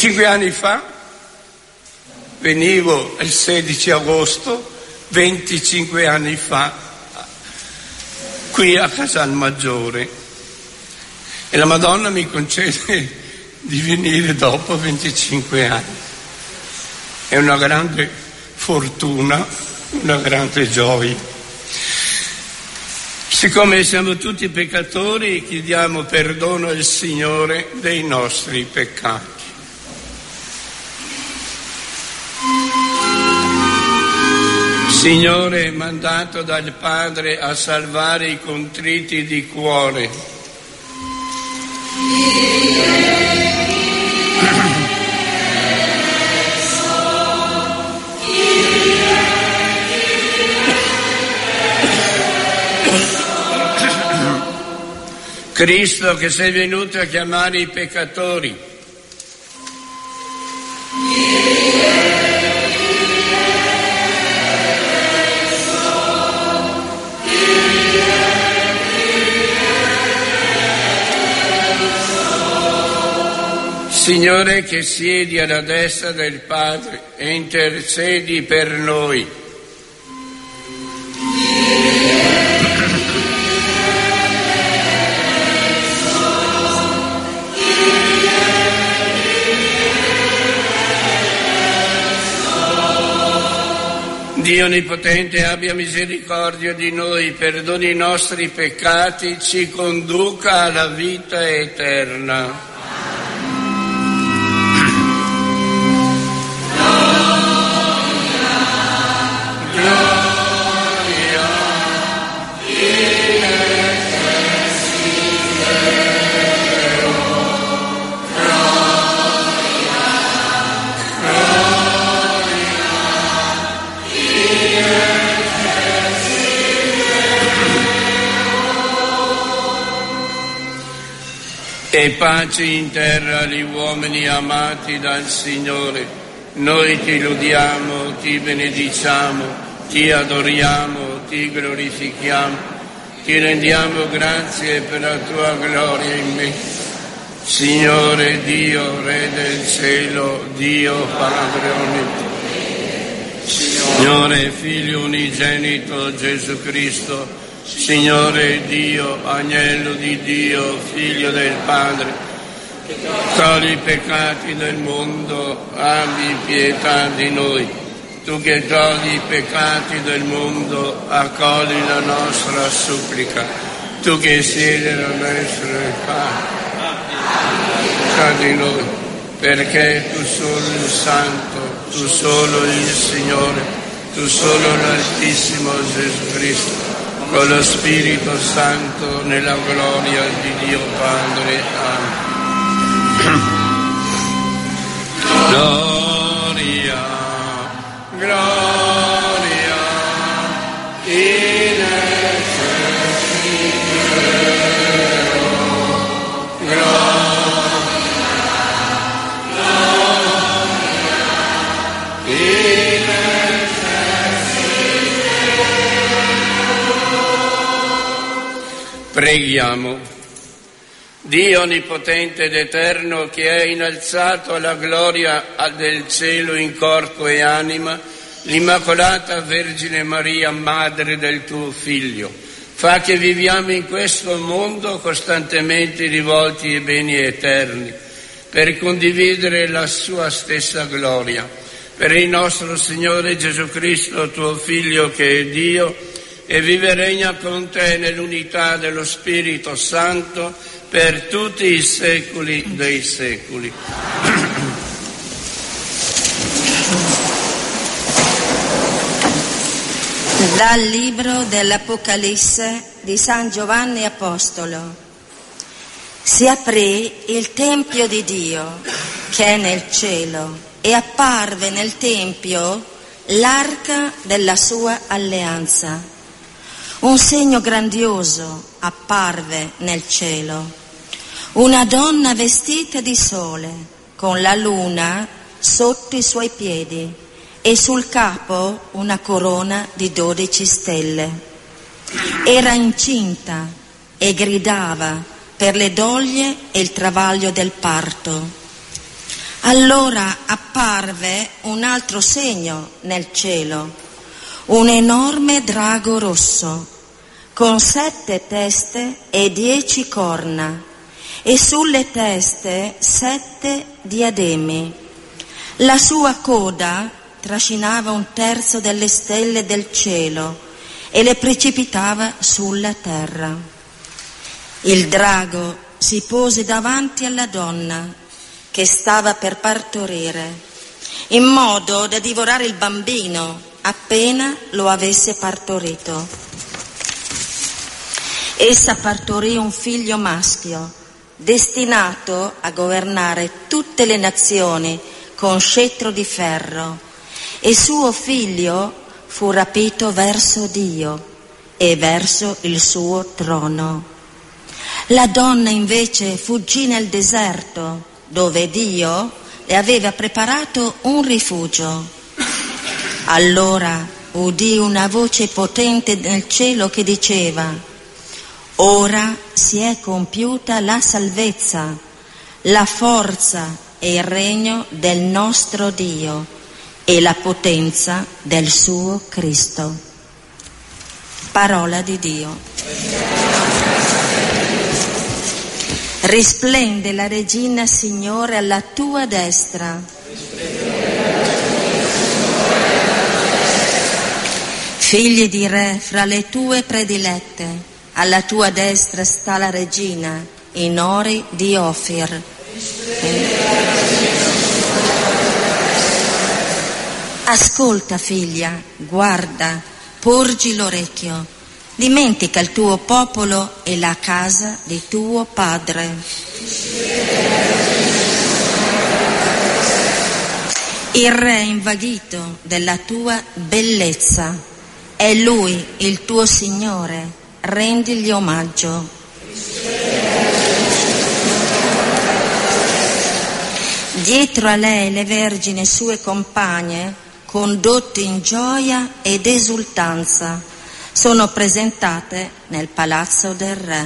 5 anni fa venivo il 16 agosto, 25 anni fa, qui a Casalmaggiore, e la Madonna mi concede di venire dopo 25 anni. È una grande fortuna, una grande gioia. Siccome siamo tutti peccatori, chiediamo perdono al Signore dei nostri peccati. Signore, mandato dal Padre a salvare i contriti di cuore, Cristo che sei venuto a chiamare i peccatori, Signore che siedi alla destra del Padre e intercedi per noi. Dio Onnipotente abbia misericordia di noi, perdoni i nostri peccati, ci conduca alla vita eterna. E pace in terra agli uomini amati dal Signore. Noi ti lodiamo, ti benediciamo, ti adoriamo, ti glorifichiamo, ti rendiamo grazie per la tua gloria in me. Signore Dio, Re del cielo, Dio Padre onnipotente, Signore Figlio unigenito Gesù Cristo, Signore Dio, Agnello di Dio, Figlio del Padre, togli i peccati del mondo, abbi pietà di noi. Tu che togli i peccati del mondo, accogli la nostra supplica. Tu che siedi alla destra del Padre, pietà di noi, perché tu solo il Santo, tu solo il Signore, tu solo l'Altissimo Gesù Cristo, con lo Spirito Santo, nella gloria di Dio Padre. Amen. Gloria, gloria, in eccesso, gloria, gloria, in Preghiamo. Dio Onnipotente ed Eterno, che hai innalzato alla gloria del cielo in corpo e anima l'Immacolata Vergine Maria, Madre del tuo Figlio, fa che viviamo in questo mondo costantemente rivolti ai beni eterni, per condividere la sua stessa gloria. Per il nostro Signore Gesù Cristo, tuo Figlio, che è Dio, e vive e regna con te nell'unità dello Spirito Santo per tutti i secoli dei secoli. Dal libro dell'Apocalisse di San Giovanni Apostolo. Si aprì il Tempio di Dio che è nel cielo e apparve nel Tempio l'arca della sua alleanza. Un segno grandioso apparve nel cielo, una donna vestita di sole, con la luna sotto i suoi piedi e sul capo una corona di 12 stelle. Era incinta e gridava per le doglie e il travaglio del parto. Allora apparve un altro segno nel cielo, un enorme drago rosso, con 7 teste e 10 corna, e sulle teste 7 diademi. La sua coda trascinava 1/3 delle stelle del cielo e le precipitava sulla terra. Il drago si pose davanti alla donna che stava per partorire, in modo da divorare il bambino appena lo avesse partorito. Essa partorì un figlio maschio, destinato a governare tutte le nazioni con scettro di ferro, e suo figlio fu rapito verso Dio e verso il suo trono. La donna invece fuggì nel deserto, dove Dio le aveva preparato un rifugio. Allora udì una voce potente nel cielo che diceva: ora si è compiuta la salvezza, la forza e il regno del nostro Dio e la potenza del suo Cristo. Parola di Dio. Risplende la Regina Signore alla tua destra. Figli di re fra le tue predilette, alla tua destra sta la Regina, in ori di Ofir. Ascolta, figlia, guarda, porgi l'orecchio. Dimentica il tuo popolo e la casa di tuo padre. Il re è invaghito della tua bellezza. È lui il tuo Signore. Rendigli omaggio. Dietro a lei le vergini sue compagne, condotte in gioia ed esultanza, sono presentate nel palazzo del re.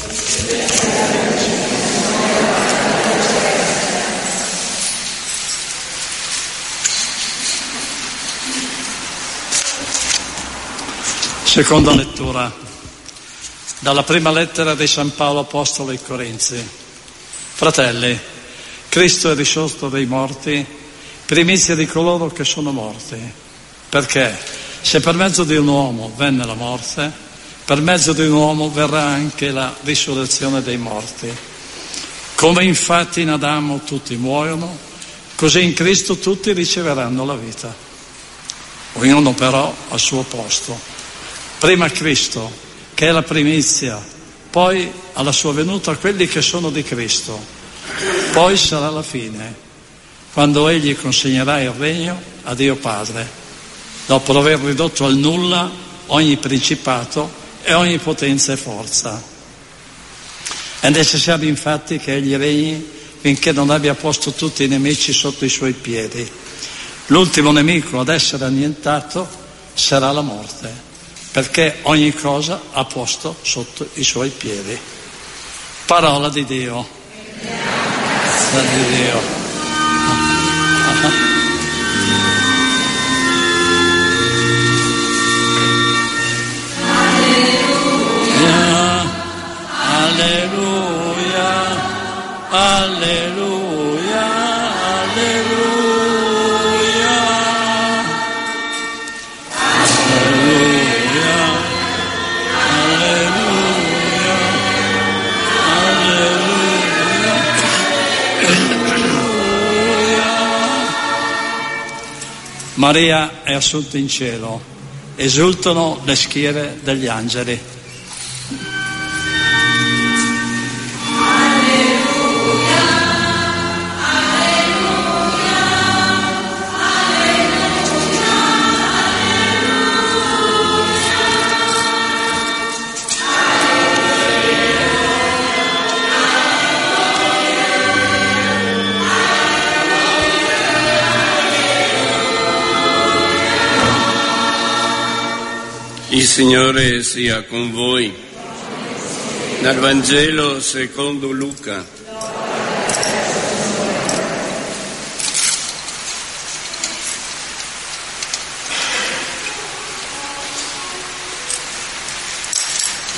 Seconda lettura dalla prima lettera di San Paolo Apostolo ai Corinzi. Fratelli, Cristo è risorto dai morti, primizia di coloro che sono morti, perché se per mezzo di un uomo venne la morte, per mezzo di un uomo verrà anche la risurrezione dei morti. Come infatti in Adamo tutti muoiono, così in Cristo tutti riceveranno la vita. Ognuno però al suo posto. Prima Cristo, che è la primizia, poi alla sua venuta quelli che sono di Cristo. Poi sarà la fine, quando Egli consegnerà il regno a Dio Padre, dopo aver ridotto al nulla ogni principato e ogni potenza e forza. È necessario infatti che Egli regni finché non abbia posto tutti i nemici sotto i suoi piedi. L'ultimo nemico ad essere annientato sarà la morte, perché ogni cosa ha posto sotto i suoi piedi. Parola di Dio. Parola di Dio. Alleluia, alleluia, alleluia, alleluia, alleluia, alleluia. Maria è assunta in cielo, esultano le schiere degli angeli. Il Signore sia con voi. Dal Vangelo secondo Luca.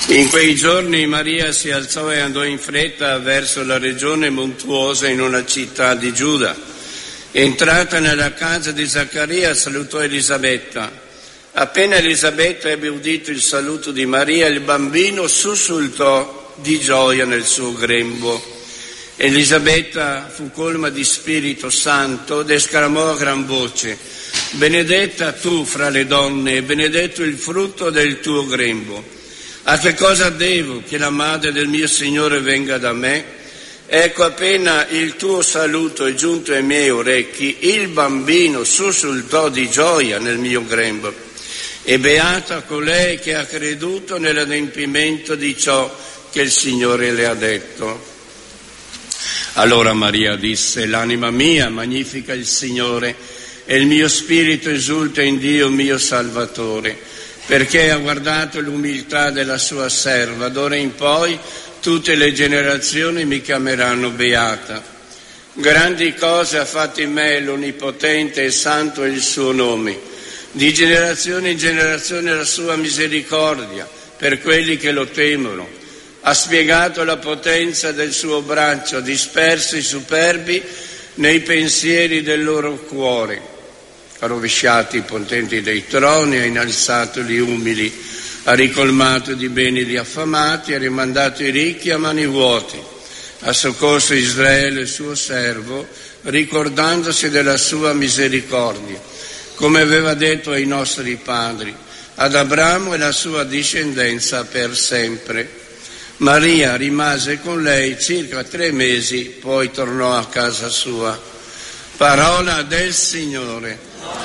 In quei giorni Maria si alzò e andò in fretta verso la regione montuosa in una città di Giuda. Entrata nella casa di Zaccaria salutò Elisabetta. Appena Elisabetta ebbe udito il saluto di Maria, il bambino sussultò di gioia nel suo grembo. Elisabetta fu colma di Spirito Santo ed esclamò a gran voce: benedetta tu fra le donne e benedetto il frutto del tuo grembo. A che cosa devo che la madre del mio Signore venga da me? Ecco, appena il tuo saluto è giunto ai miei orecchi, il bambino sussultò di gioia nel mio grembo. E beata colei che ha creduto nell'adempimento di ciò che il Signore le ha detto. Allora Maria disse: l'anima mia magnifica il Signore e il mio spirito esulta in Dio mio Salvatore, perché ha guardato l'umiltà della sua serva. D'ora in poi tutte le generazioni mi chiameranno beata. Grandi cose ha fatto in me l'Onnipotente e santo è il suo nome. Di generazione in generazione la sua misericordia per quelli che lo temono. Ha spiegato la potenza del suo braccio, ha disperso i superbi nei pensieri del loro cuore. Ha rovesciato i potenti dei troni, ha innalzato gli umili, ha ricolmato di beni gli affamati, ha rimandato i ricchi a mani vuote, ha soccorso Israele, il suo servo, ricordandosi della sua misericordia, come aveva detto ai nostri padri, ad Abramo e la sua discendenza per sempre. Maria rimase con lei circa 3 mesi, poi tornò a casa sua. Parola del Signore.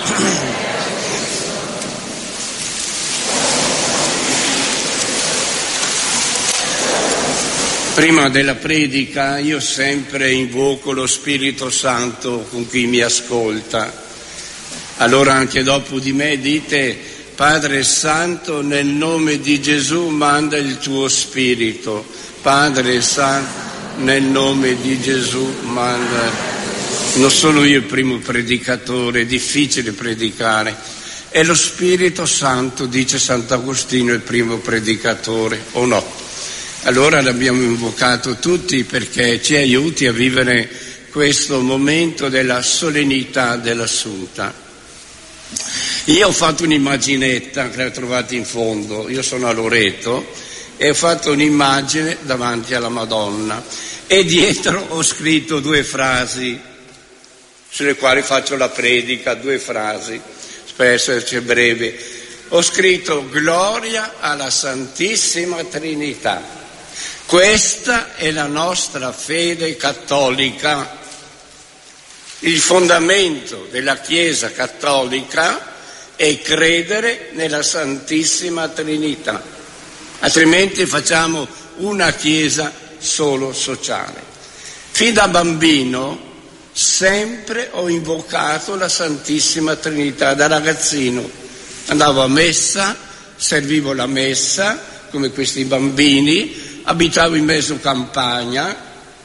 Prima della predica io sempre invoco lo Spirito Santo con chi mi ascolta. Allora anche dopo di me dite: Padre Santo, nel nome di Gesù manda il tuo Spirito. Padre Santo, nel nome di Gesù manda. Non sono io il primo predicatore, è difficile predicare. È lo Spirito Santo, dice Sant'Agostino, il primo predicatore, o no? Allora l'abbiamo invocato tutti perché ci aiuti a vivere questo momento della solennità dell'Assunta. Io ho fatto un'immaginetta che la trovate in fondo, io sono a Loreto e ho fatto un'immagine davanti alla Madonna e dietro ho scritto 2 frasi sulle quali faccio la predica, 2 frasi, per esserci breve. Ho scritto: gloria alla Santissima Trinità. Questa è la nostra fede cattolica. Il fondamento della Chiesa cattolica è credere nella Santissima Trinità, altrimenti facciamo una Chiesa solo sociale. Fin da bambino sempre ho invocato la Santissima Trinità, da ragazzino andavo a messa, servivo la messa come questi bambini, abitavo in mezzo campagna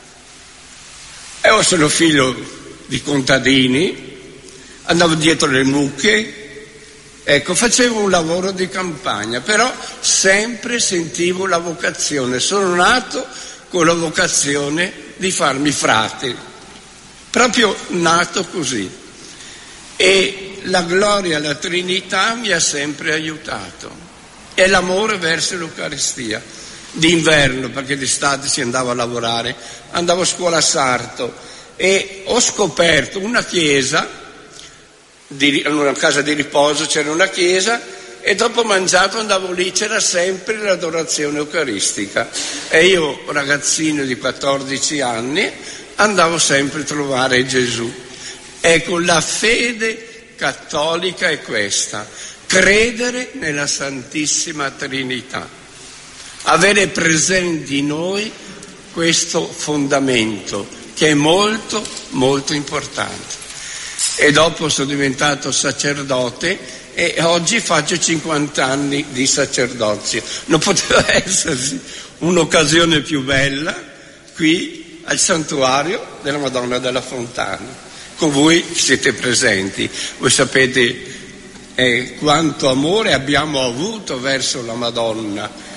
e io sono figlio di contadini, andavo dietro le mucche, ecco, facevo un lavoro di campagna, però sempre sentivo la vocazione, sono nato con la vocazione di farmi frate. Proprio nato così. E la gloria alla Trinità mi ha sempre aiutato. E l'amore verso l'Eucaristia. D'inverno, perché d'estate si andava a lavorare, andavo a scuola a Sarto e ho scoperto una chiesa, in una casa di riposo c'era una chiesa e dopo mangiato andavo lì, c'era sempre l'adorazione eucaristica. E io, ragazzino di 14 anni, andavo sempre a trovare Gesù. Ecco, la fede cattolica è questa: credere nella Santissima Trinità, avere presente in noi questo fondamento che è molto molto importante. E dopo sono diventato sacerdote e oggi faccio 50 anni di sacerdozio. Non poteva esserci un'occasione più bella qui al santuario della Madonna della Fontana. Con voi siete presenti, voi sapete quanto amore abbiamo avuto verso la Madonna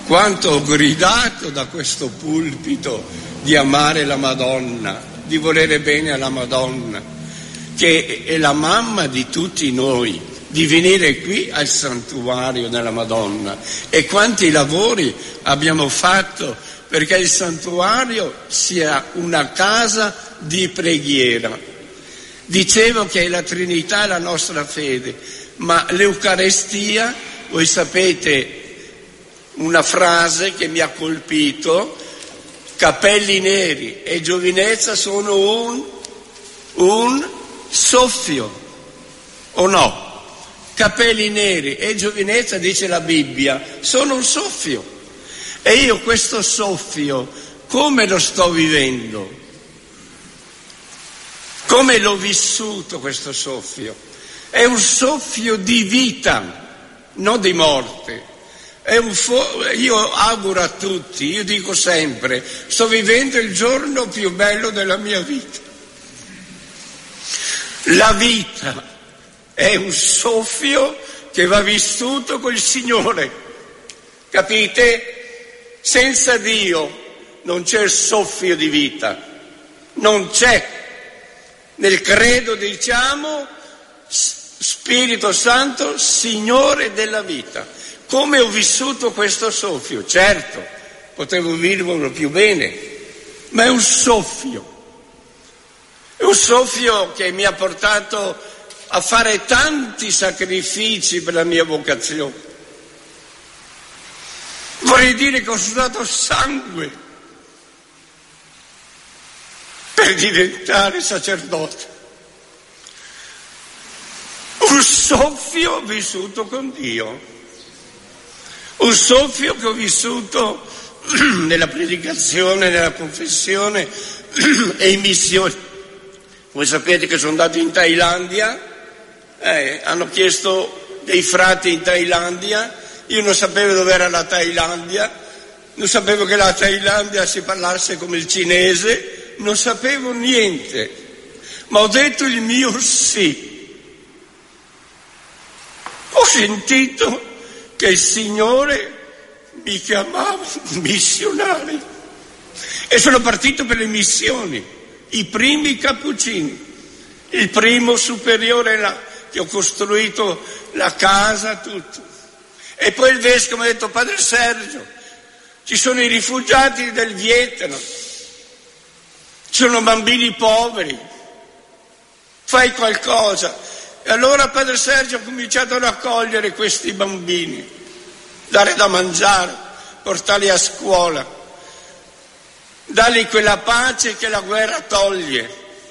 quanto ho gridato da questo pulpito di amare la Madonna, di volere bene alla Madonna, che è la mamma di tutti noi, di venire qui al santuario della Madonna. E quanti lavori abbiamo fatto perché il santuario sia una casa di preghiera. Dicevo che la Trinità è la nostra fede, ma l'Eucarestia, voi sapete una frase che mi ha colpito: capelli neri e giovinezza sono un soffio, o no? Capelli neri e giovinezza, dice la Bibbia, sono un soffio. E io questo soffio come lo sto vivendo? Come l'ho vissuto questo soffio? È un soffio di vita, non di morte. Io auguro a tutti, io dico sempre, sto vivendo il giorno più bello della mia vita. La vita è un soffio che va vissuto col Signore, capite? Senza Dio non c'è il soffio di vita, non c'è. Nel credo diciamo Spirito Santo, Signore della vita. Come ho vissuto questo soffio? Certo, potevo viverlo più bene, ma è un soffio che mi ha portato a fare tanti sacrifici per la mia vocazione. Vorrei dire che ho sudato sangue per diventare sacerdote. Un soffio vissuto con Dio. Un soffio che ho vissuto nella predicazione, nella confessione e in missione. Voi sapete che sono andato in Thailandia, hanno chiesto dei frati in Thailandia, io non sapevo dove era la Thailandia, non sapevo che la Thailandia si parlasse come il cinese, non sapevo niente, ma ho detto il mio sì. Ho sentito che il Signore mi chiamava missionario e sono partito per le missioni, i primi cappuccini, il primo superiore là, che ho costruito la casa, tutto. E poi il vescovo mi ha detto: Padre Sergio, ci sono i rifugiati del Vietnam, ci sono bambini poveri, fai qualcosa. E allora Padre Sergio ha cominciato a raccogliere questi bambini, dare da mangiare, portarli a scuola, dargli quella pace che la guerra toglie.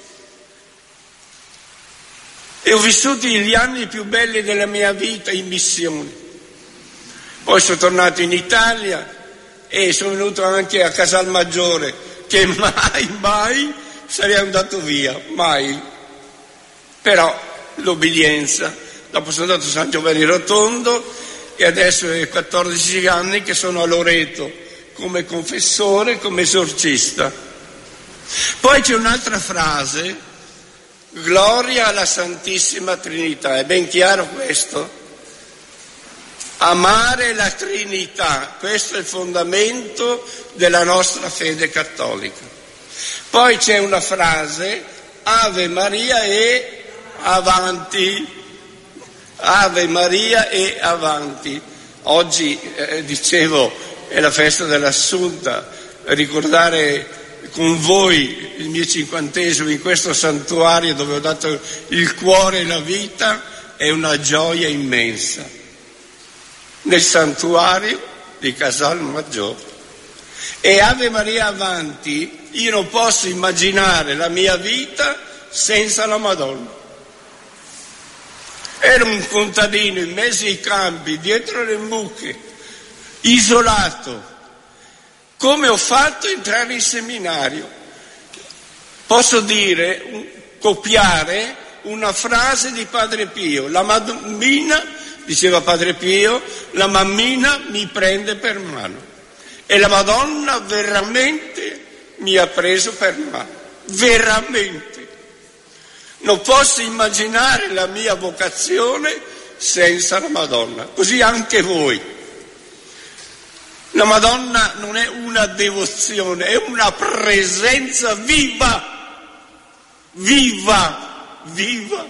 E ho vissuto gli anni più belli della mia vita in missione. Poi sono tornato in Italia e sono venuto anche a Casalmaggiore, che mai sarei andato via, mai. Però l'obbedienza. Dopo sono andato a San Giovanni Rotondo e adesso è 14 anni che sono a Loreto come confessore, come esorcista. Poi c'è un'altra frase: gloria alla Santissima Trinità. È ben chiaro questo? Amare la Trinità, questo è il fondamento della nostra fede cattolica. Poi c'è una frase: Ave Maria e avanti, Ave Maria e avanti. Oggi, dicevo, è la festa dell'Assunta, ricordare con voi il mio 50° in questo santuario dove ho dato il cuore e la vita è una gioia immensa. Nel santuario di Casalmaggiore. E Ave Maria avanti, io non posso immaginare la mia vita senza la Madonna. Ero un contadino in mezzo ai campi, dietro le mucche, isolato. Come ho fatto a entrare in seminario? Posso dire, copiare una frase di Padre Pio: la mammina, diceva Padre Pio, la mammina mi prende per mano. E la Madonna veramente mi ha preso per mano. Veramente. Non posso immaginare la mia vocazione senza la Madonna. Così anche voi. La Madonna non è una devozione, è una presenza viva, viva, viva.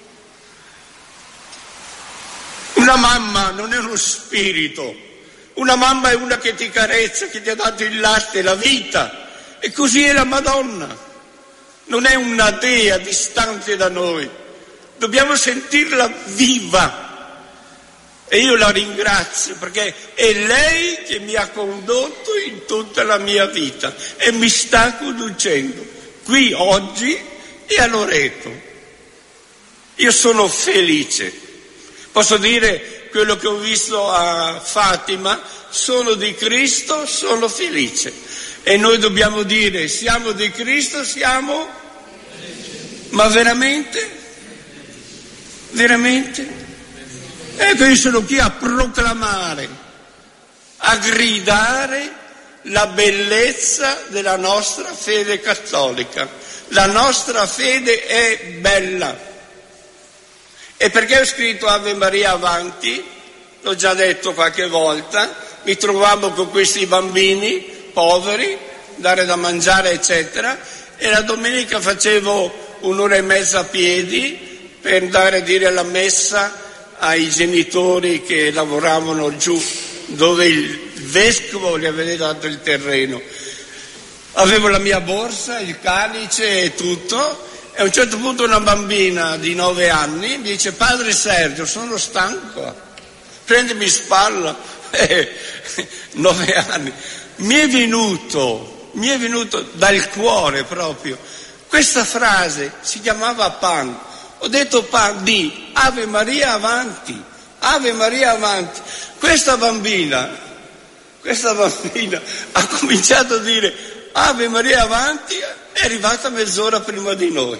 Una mamma non è uno spirito, una mamma è una che ti carezza, che ti ha dato il latte, la vita, e così è la Madonna. Non è una dea distante da noi, dobbiamo sentirla viva. E io la ringrazio perché è lei che mi ha condotto in tutta la mia vita e mi sta conducendo qui oggi e a Loreto. Io sono felice. Posso dire quello che ho visto a Fatima, sono di Cristo, sono felice. E noi dobbiamo dire, siamo di Cristo, siamo... Ma veramente? Veramente? Ecco, io sono qui a proclamare, a gridare la bellezza della nostra fede cattolica. La nostra fede è bella. E perché ho scritto Ave Maria avanti? L'ho già detto qualche volta, mi trovavo con questi bambini poveri, dare da mangiare eccetera, e la domenica facevo 1.5 a piedi per andare a dire la messa ai genitori che lavoravano giù dove il vescovo gli aveva dato il terreno. Avevo la mia borsa, il calice e tutto, e a un certo punto una bambina di 9 anni mi dice: padre Sergio, sono stanco, prendimi in spalla. 9 anni. Mi è venuto dal cuore proprio questa frase, si chiamava Pan. Ho detto Pan di Ave Maria avanti, Ave Maria avanti. Questa bambina ha cominciato a dire Ave Maria avanti, è arrivata mezz'ora prima di noi.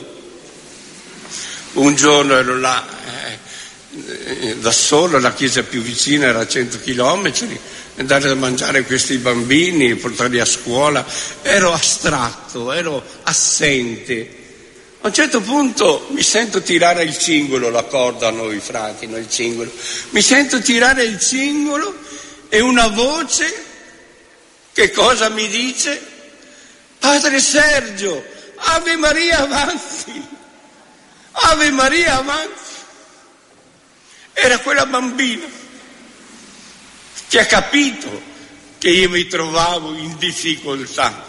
Un giorno ero là da solo, la chiesa più vicina era a 100 chilometri, andare a mangiare a questi bambini, portarli a scuola, ero astratto, ero assente. A un certo punto mi sento tirare il cingolo, la corda a noi frati, no, il cingolo. Mi sento tirare il cingolo e una voce, che cosa mi dice? Padre Sergio, Ave Maria avanti, Ave Maria avanti. Era quella bambina che ha capito che io mi trovavo in difficoltà.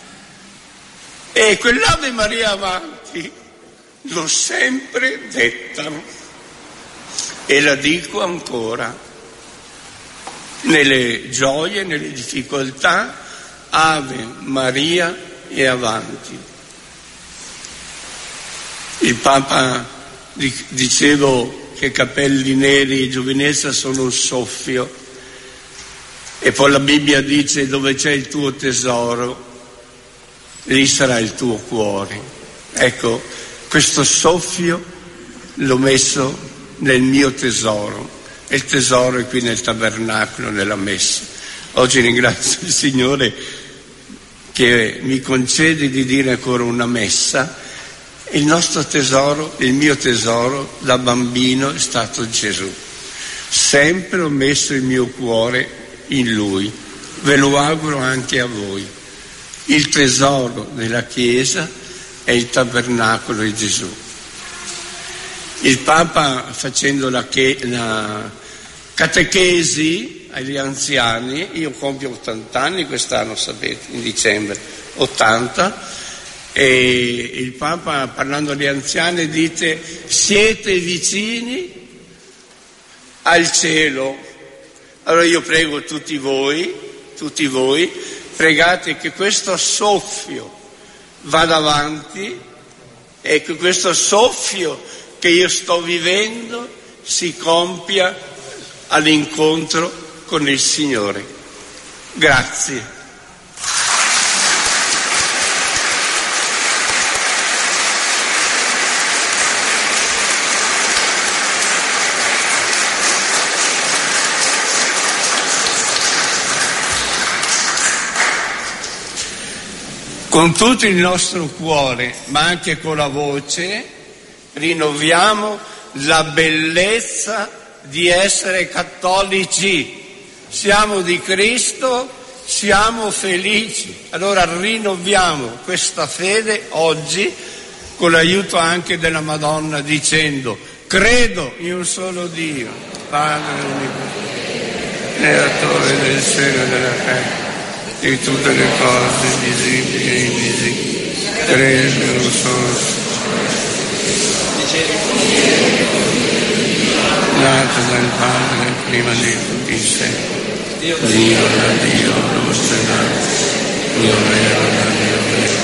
E quell'Ave Maria avanti l'ho sempre detta e la dico ancora. Nelle gioie, nelle difficoltà, Ave Maria e avanti. Il Papa, dicevo che capelli neri e giovinezza sono un soffio, e poi la Bibbia dice: dove c'è il tuo tesoro, lì sarà il tuo cuore. Ecco, questo soffio l'ho messo nel mio tesoro, e il tesoro è qui nel tabernacolo, nella messa. Oggi ringrazio il Signore che mi concede di dire ancora una messa. Il nostro tesoro, il mio tesoro da bambino è stato Gesù. Sempre ho messo il mio cuore in Lui, ve lo auguro anche a voi. Il tesoro della Chiesa è il tabernacolo di Gesù. Il Papa, facendo la catechesi agli anziani, io compio 80 anni quest'anno, sapete, in dicembre, 80, e il Papa, parlando agli anziani, dice: siete vicini al cielo. Allora io prego tutti voi, pregate che questo soffio vada avanti e che questo soffio che io sto vivendo si compia all'incontro con il Signore. Grazie. Con tutto il nostro cuore, ma anche con la voce, rinnoviamo la bellezza di essere cattolici. siamo di Cristo, siamo felici. Allora rinnoviamo questa fede oggi con l'aiuto anche della Madonna, dicendo: credo in un solo Dio, Padre onnipotente, creatore del cielo e della terra, di tutte le cose visibili e invisibili. Credo in un solo nato dal Padre prima di tutti i secoli, Dio da Dio, luce da Dio vero da Dio vero,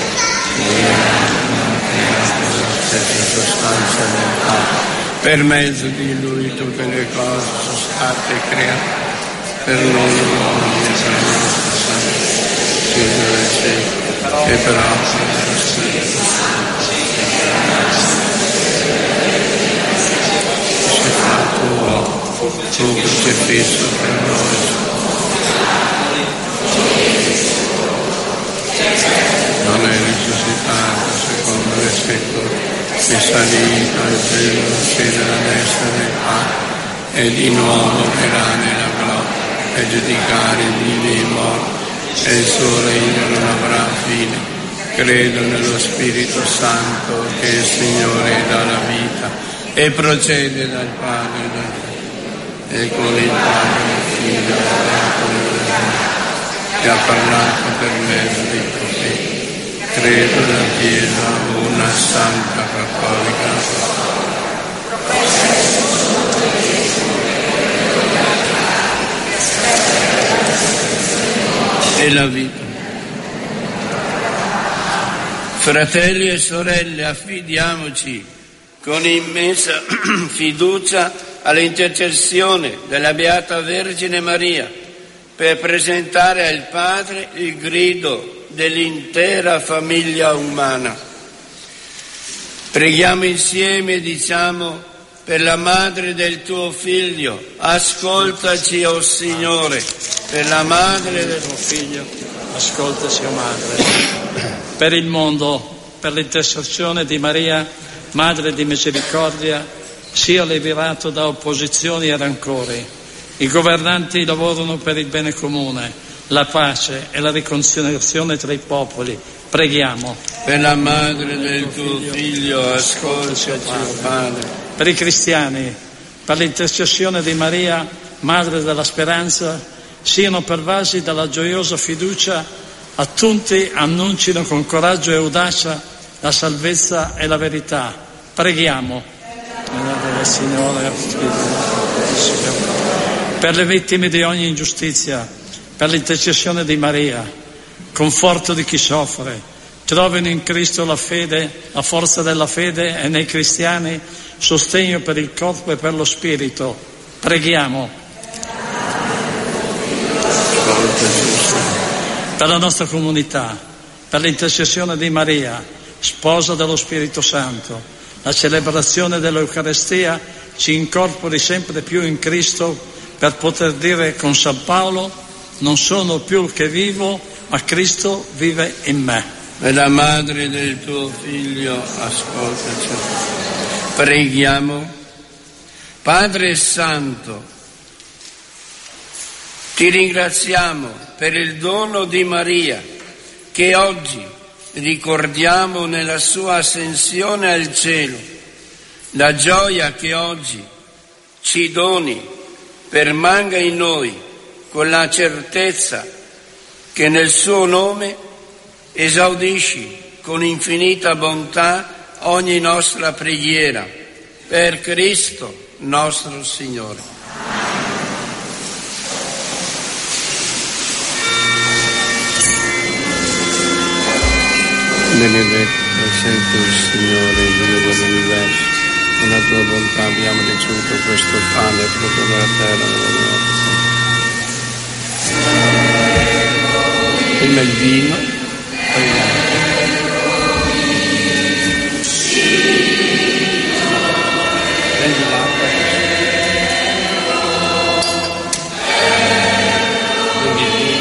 la stessa sostanza del Padre. Per mezzo di Lui tutte le cose sono state create, per noi uomini e per la nostra salvezza, Figlio del cielo, e per opera dello Spirito Santo. Si fa tu crocifisso per noi. Non è risuscitato secondo le scritture, è salito al cielo, siede alla destra del Padre, e di nuovo verrà nella gloria e giudicare i vivi e i morti, e il suo regno non avrà fine. Credo nello Spirito Santo, che il Signore dà la vita e procede dal Padre e con il Padre e il Figlio che ha parlato per mezzo dei profeti. Credo nella Chiesa una santa cattolica e la vita. Fratelli e sorelle, affidiamoci con immensa fiducia all'intercessione della Beata Vergine Maria per presentare al Padre il grido dell'intera famiglia umana. Preghiamo insieme e diciamo: per la madre del tuo Figlio, ascoltaci, o Signore. Per la madre del tuo Figlio, ascoltaci, o Madre. Per il mondo, per l'intercessione di Maria, Madre di Misericordia, sia liberato da opposizioni e rancori. I governanti lavorano per il bene comune, la pace e la riconciliazione tra i popoli. Preghiamo. Per la madre del tuo Figlio, ascoltaci, o Padre. Per i cristiani, per l'intercessione di Maria, Madre della Speranza, siano pervasi dalla gioiosa fiducia, a tutti annuncino con coraggio e audacia la salvezza e la verità. Preghiamo. Signore, per le vittime di ogni ingiustizia, per l'intercessione di Maria, conforto di chi soffre, trovino in Cristo la fede, la forza della fede, e nei cristiani sostegno per il corpo e per lo spirito. Preghiamo. Per la nostra comunità, per l'intercessione di Maria, sposa dello Spirito Santo, la celebrazione dell'Eucarestia ci incorpori sempre più in Cristo per poter dire con San Paolo: non sono più il che vivo, ma Cristo vive in me. Per la madre del tuo Figlio, ascoltaci. Preghiamo. Padre Santo, ti ringraziamo per il dono di Maria che oggi ricordiamo nella sua ascensione al cielo, la gioia che oggi ci doni permanga in noi con la certezza che nel suo nome esaudisci con infinita bontà ogni nostra preghiera, per Cristo nostro Signore. Benedetto sempre il Signore, il Dio dell'universo, con la tua bontà abbiamo ricevuto questo pane, frutto della terra della nostra. Prima il vino, poi l'acqua. Prendi l'acqua. Prendi il vino.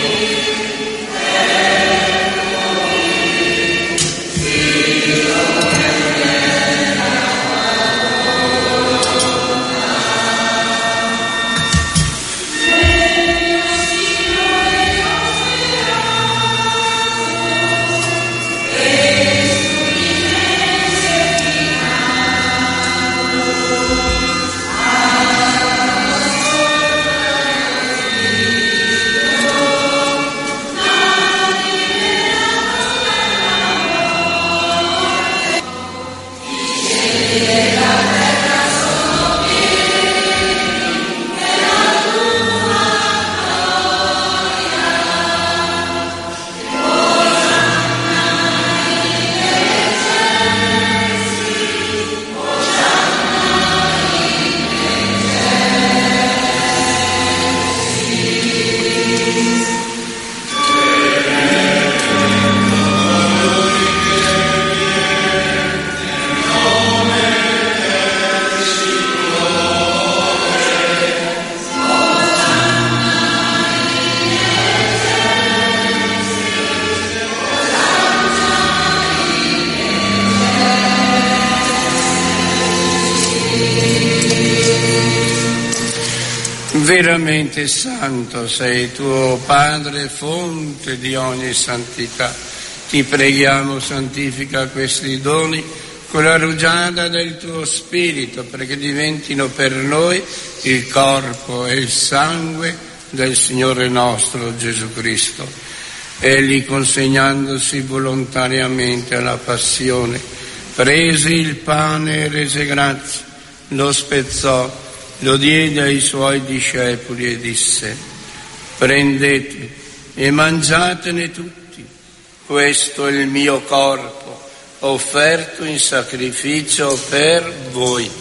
Veramente santo sei tuo Padre, fonte di ogni santità. Ti preghiamo, santifica questi doni con la rugiada del tuo Spirito, perché diventino per noi il corpo e il sangue del Signore nostro Gesù Cristo. Egli, consegnandosi volontariamente alla passione, prese il pane e rese grazie, lo spezzò, lo diede ai suoi discepoli e disse: prendete e mangiatene tutti, questo è il mio corpo, offerto in sacrificio per voi.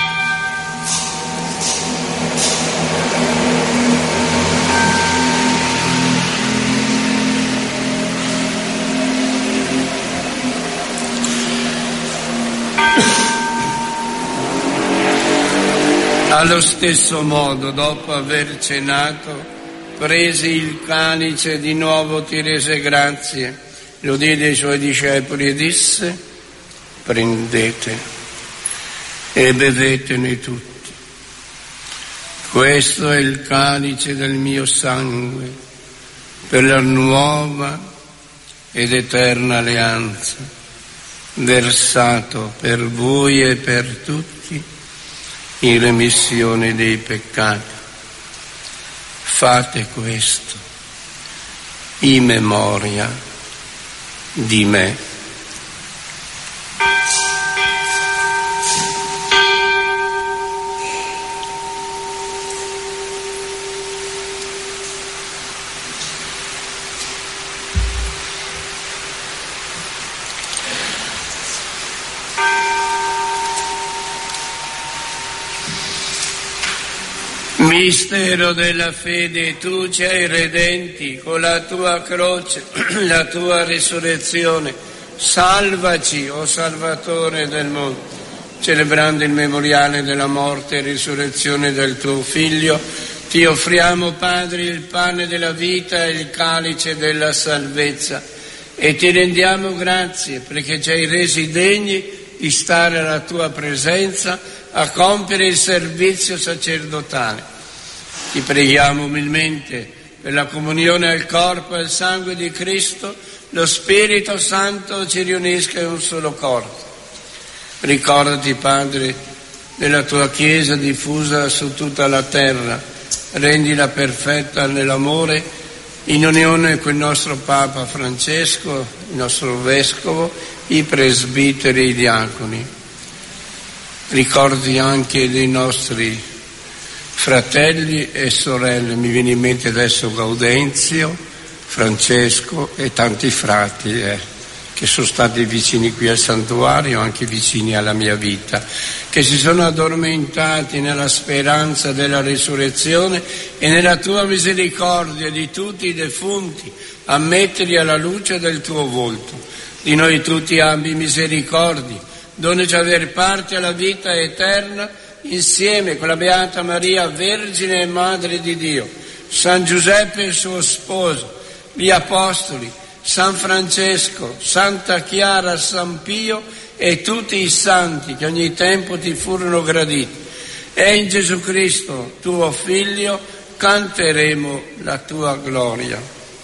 Allo stesso modo, dopo aver cenato, prese il calice, di nuovo ti rese grazie, lo diede ai suoi discepoli e disse: prendete e bevetene tutti. Questo è il calice del mio sangue, per la nuova ed eterna alleanza, versato per voi e per tutti in remissione dei peccati. Fate questo in memoria di me. Mistero della fede, tu ci hai redenti con la tua croce, la tua risurrezione. Salvaci, o Salvatore del mondo. Celebrando il memoriale della morte e risurrezione del tuo Figlio, ti offriamo, Padre, il pane della vita e il calice della salvezza, e ti rendiamo grazie perché ci hai resi degni di stare alla tua presenza a compiere il servizio sacerdotale. Ti preghiamo umilmente per la comunione al corpo e al sangue di Cristo, lo Spirito Santo ci riunisca in un solo corpo. Ricordati, Padre, della tua Chiesa diffusa su tutta la terra, rendila perfetta nell'amore, in unione con il nostro Papa Francesco, il nostro Vescovo, i presbiteri e i diaconi. Ricordi anche dei nostri fratelli e sorelle, mi viene in mente adesso Gaudenzio, Francesco e tanti frati che sono stati vicini qui al santuario, anche vicini alla mia vita, che si sono addormentati nella speranza della risurrezione e nella tua misericordia di tutti i defunti, ammettili alla luce del tuo volto. Di noi tutti abbi misericordia, donaci aver parte alla vita eterna, insieme con la Beata Maria, Vergine e Madre di Dio, San Giuseppe il suo sposo, gli Apostoli, San Francesco, Santa Chiara, San Pio e tutti i santi che ogni tempo ti furono graditi. E in Gesù Cristo, tuo Figlio, canteremo la tua gloria.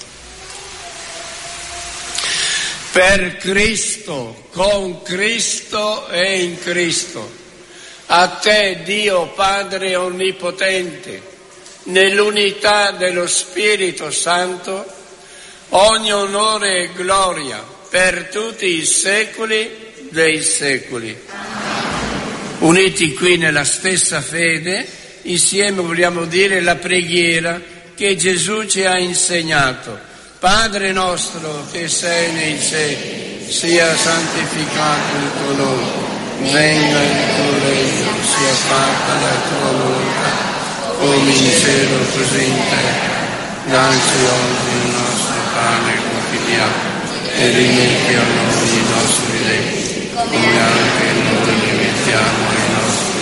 Per Cristo, con Cristo e in Cristo. A te, Dio Padre Onnipotente, nell'unità dello Spirito Santo, ogni onore e gloria per tutti i secoli dei secoli. Uniti qui nella stessa fede, insieme vogliamo dire la preghiera che Gesù ci ha insegnato. Padre nostro che sei nei cieli, sia santificato il tuo nome, venga il tuo regno, sia fatta la tua volontà, come in cielo così in terra. Dacci oggi il nostro pane quotidiano e rimetti a noi i nostri debiti, come anche noi rimettiamo i nostri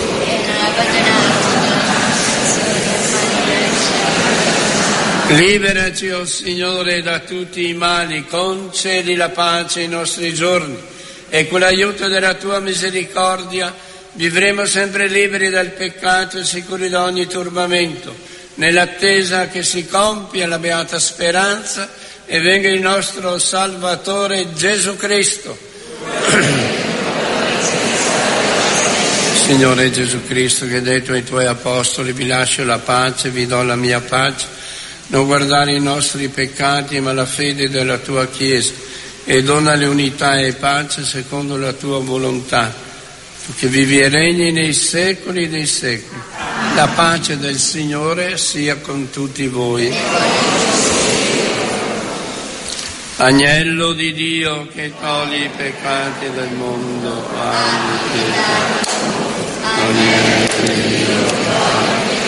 debiti. Liberaci, o Signore, da tutti i mali, concedi la pace ai nostri giorni e con l'aiuto della tua misericordia vivremo sempre liberi dal peccato e sicuri da ogni turbamento, nell'attesa che si compia la beata speranza e venga il nostro Salvatore Gesù Cristo. Signore Gesù Cristo, che hai detto ai tuoi apostoli: vi lascio la pace, vi do la mia pace, non guardare i nostri peccati ma la fede della tua Chiesa, e donale unità e pace secondo la tua volontà, tu che vivi e regni nei secoli dei secoli. La pace del Signore sia con tutti voi. Agnello di Dio che togli i peccati del mondo, abbi pietà. Agnello di Dio che togli i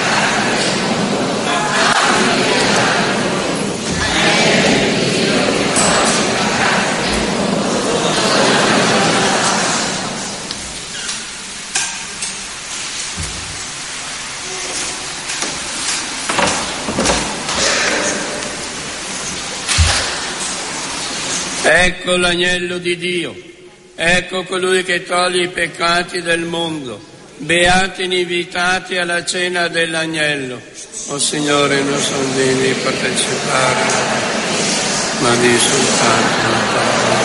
Ecco l'agnello di Dio, ecco colui che toglie i peccati del mondo. Beati gli invitati alla cena dell'agnello. O Signore, non sono degni di partecipare, ma di soltanto la parola.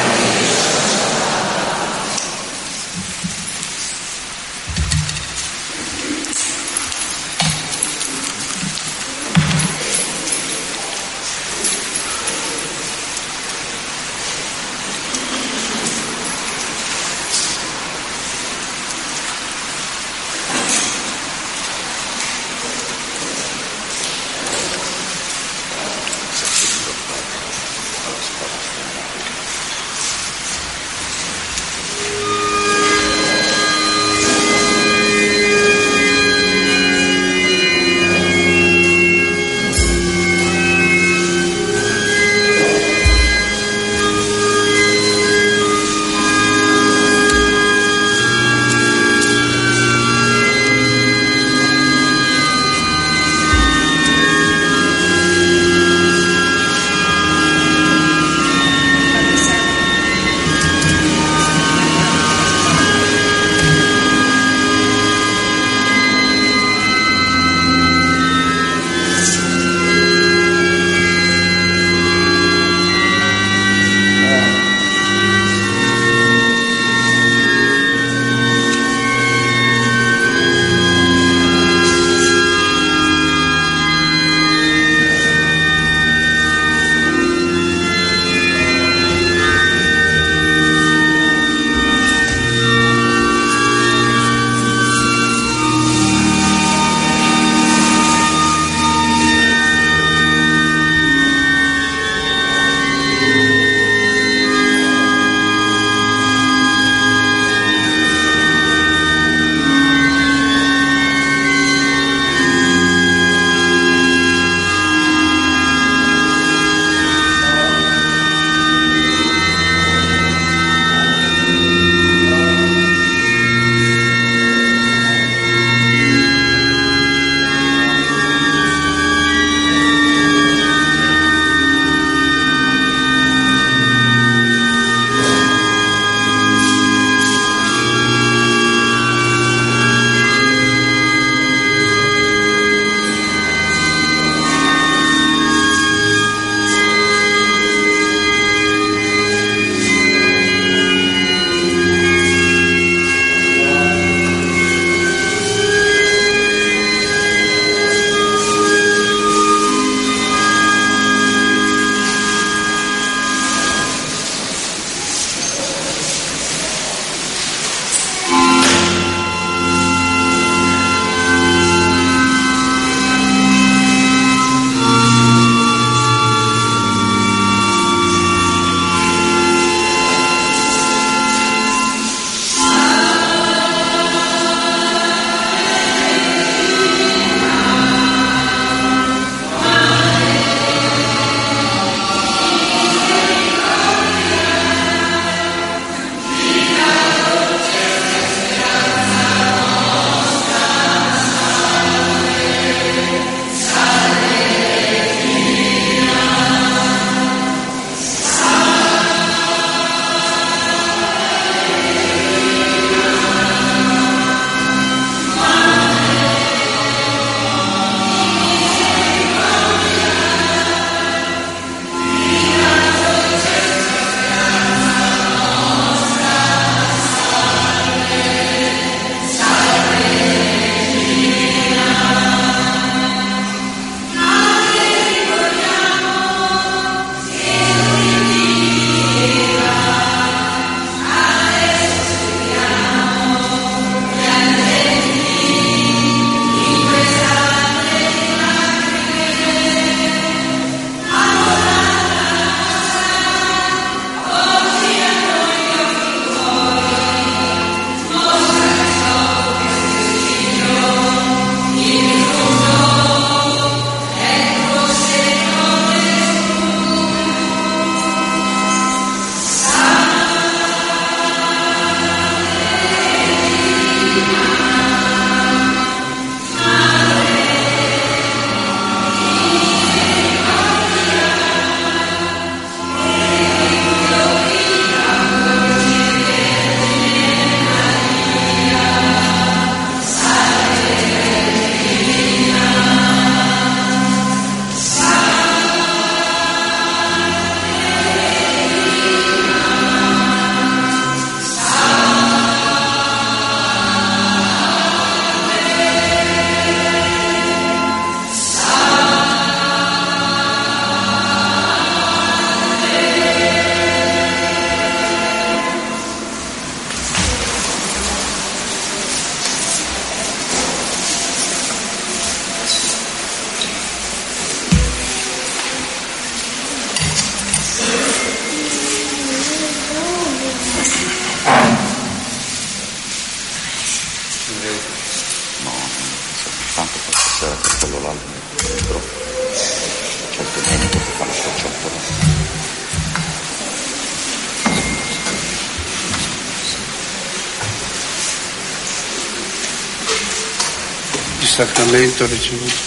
No, tanto questa sera per quello là dentro. C'è il Domenico che fa la sua ciotola. Il sacramento ricevuto.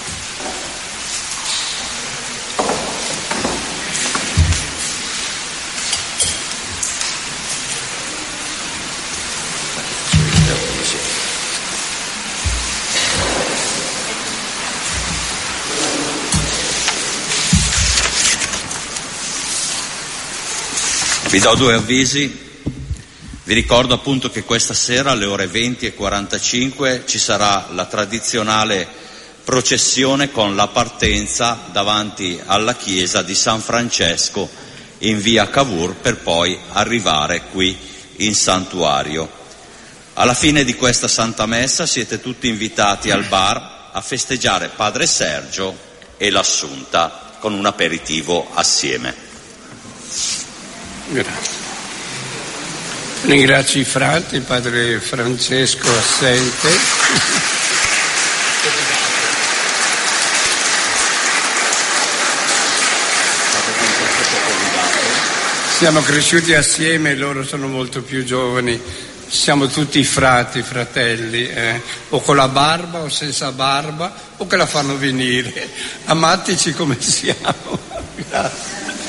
Vi do due avvisi. Vi ricordo appunto che questa sera alle ore 20:45 ci sarà la tradizionale processione con la partenza davanti alla chiesa di San Francesco in via Cavour per poi arrivare qui in santuario. Alla fine di questa Santa Messa siete tutti invitati al bar a festeggiare Padre Sergio e l'Assunta con un aperitivo assieme. Grazie. Ringrazio i frati, il padre Francesco assente. Siamo cresciuti assieme, loro sono molto più giovani, siamo tutti frati, fratelli, o con la barba o senza barba, o che la fanno venire. Amatici come siamo. Grazie.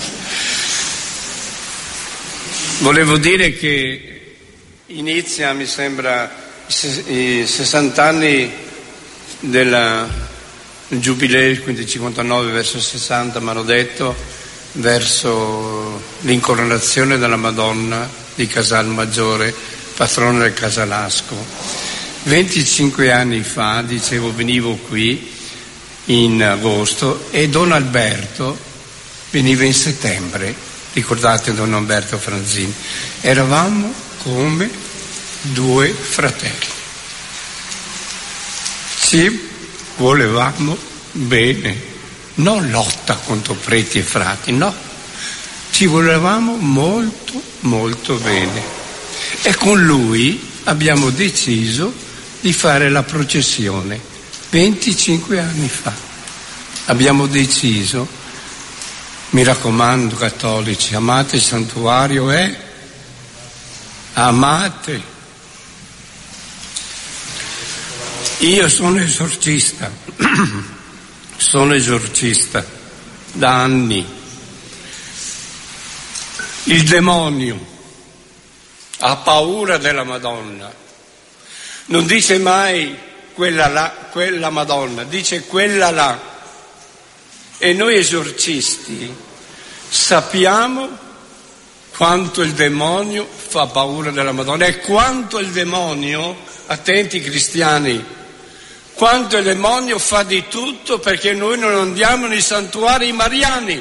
Volevo dire che inizia, mi sembra, i 60 anni del Giubileo, quindi 59 verso 60, mi hanno detto, verso l'incoronazione della Madonna di Casalmaggiore, patrona del Casalasco. 25 anni fa, dicevo, venivo qui in agosto e Don Alberto veniva in settembre. Ricordate Don Umberto Franzini? Eravamo come due fratelli. Ci volevamo bene, non lotta contro preti e frati, no. Ci volevamo molto, molto bene. E con lui abbiamo deciso di fare la processione. 25 anni fa abbiamo deciso. Mi raccomando, cattolici, amate il santuario e amate. Io sono esorcista, da anni. Il demonio ha paura della Madonna, non dice mai quella là, quella Madonna, dice quella là. E noi esorcisti sappiamo quanto il demonio fa paura della Madonna e quanto il demonio, attenti cristiani, quanto il demonio fa di tutto perché noi non andiamo nei santuari mariani.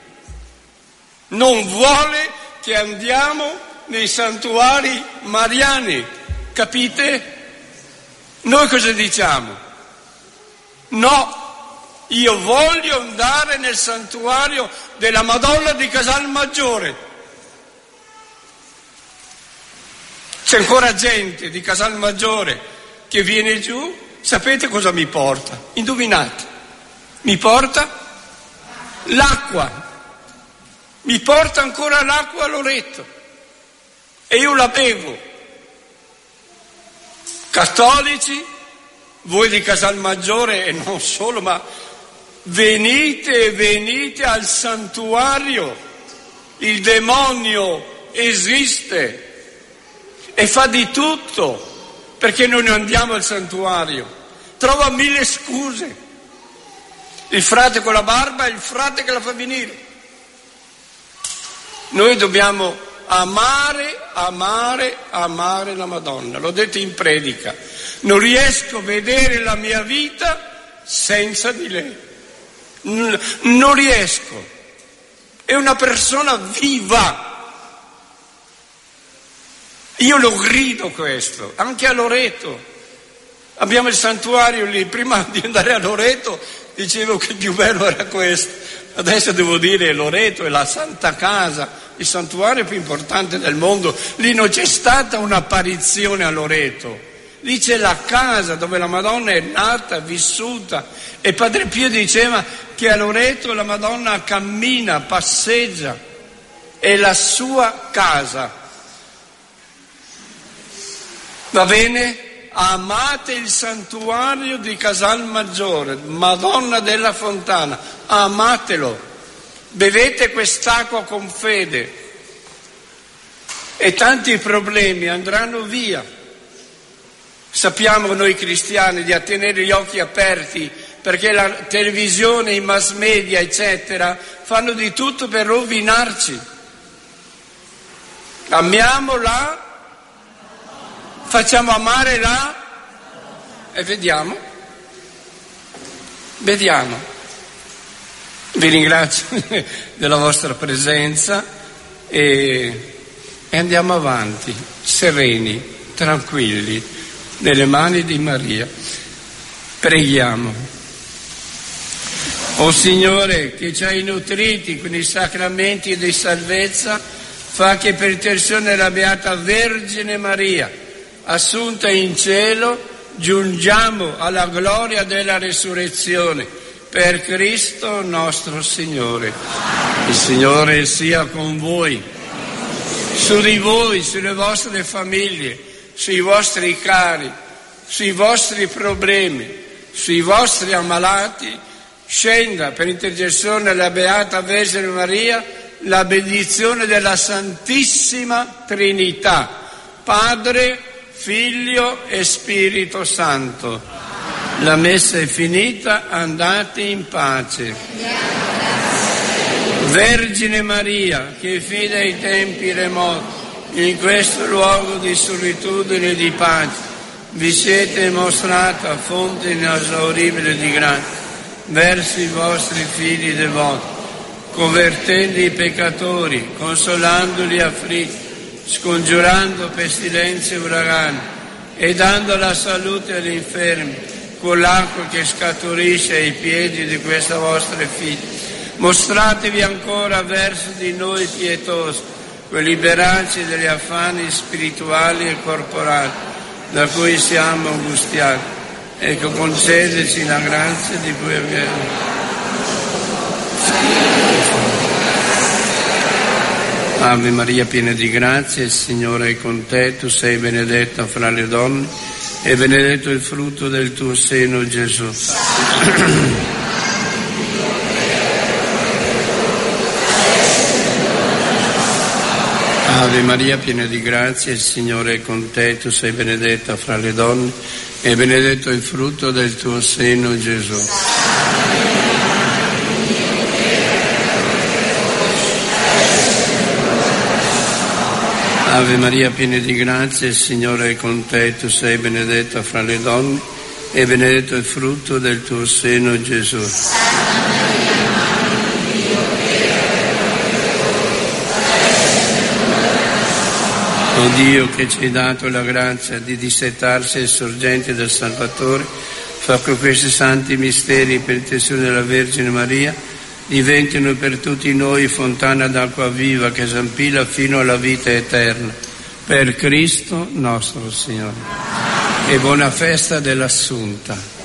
Non vuole che andiamo nei santuari mariani, capite? Noi cosa diciamo? No. Io voglio andare nel santuario della Madonna di Casalmaggiore. C'è ancora gente di Casalmaggiore che viene giù, sapete cosa mi porta? Indovinate, mi porta l'acqua, mi porta ancora l'acqua a Loreto e io la bevo. Cattolici, voi di Casalmaggiore e non solo, ma venite al santuario, il demonio esiste e fa di tutto perché noi non andiamo al santuario, trova 1000 scuse, il frate con la barba e il frate che la fa venire. Noi dobbiamo amare la Madonna, l'ho detto in predica, non riesco a vedere la mia vita senza di lei. Non riesco, è una persona viva. Io lo grido questo, anche a Loreto. Abbiamo il santuario lì, prima di andare a Loreto dicevo che il più bello era questo, adesso devo dire Loreto è la Santa Casa, il santuario più importante del mondo. Lì non c'è stata un'apparizione a Loreto, lì c'è la casa dove la Madonna è nata, vissuta, e Padre Pio diceva che a Loreto la Madonna cammina, passeggia, è la sua casa. Va bene? Amate il santuario di Casalmaggiore, Madonna della Fontana, amatelo, bevete quest'acqua con fede e tanti problemi andranno via. Sappiamo noi cristiani di tenere gli occhi aperti perché la televisione, i mass media, eccetera, fanno di tutto per rovinarci. Amiamola, facciamo amare là e vediamo. Vi ringrazio della vostra presenza e andiamo avanti, sereni, tranquilli, nelle mani di Maria. Preghiamo. O Signore, che ci hai nutriti con i sacramenti di salvezza, fa che per intercessione della Beata Vergine Maria, assunta in cielo, giungiamo alla gloria della resurrezione per Cristo nostro Signore. Il Signore sia con voi, su di voi, sulle vostre famiglie, sui vostri cari, sui vostri problemi, sui vostri ammalati, scenda per intercessione della Beata Vergine Maria la benedizione della Santissima Trinità, Padre, Figlio e Spirito Santo. La messa è finita, andate in pace. Vergine Maria, che fino ai tempi remoti, in questo luogo di solitudine e di pace, vi siete mostrata fonte inesauribile di grazia verso i vostri figli devoti, convertendo i peccatori, consolando gli afflitti, scongiurando pestilenze e uragani e dando la salute agli infermi con l'acqua che scaturisce ai piedi di questa vostra figlia. Mostratevi ancora verso di noi pietosi, per liberarci dagli affanni spirituali e corporali da cui siamo angustiati, e concedeci la grazia di cui abbiamo. Ave Maria, piena di grazia, il Signore è con te, tu sei benedetta fra le donne e benedetto il frutto del tuo seno, Gesù. Ave Maria, piena di grazia, il Signore è con te, tu sei benedetta fra le donne e benedetto il frutto del tuo seno, Gesù. Ave Maria, piena di grazia, il Signore è con te, tu sei benedetta fra le donne e benedetto il frutto del tuo seno, Gesù. O Dio, che ci hai dato la grazia di dissetarsi ai sorgenti del Salvatore, fa che questi santi misteri per intercessione della Vergine Maria diventino per tutti noi fontana d'acqua viva che zampilla fino alla vita eterna. Per Cristo nostro Signore. E buona festa dell'Assunta.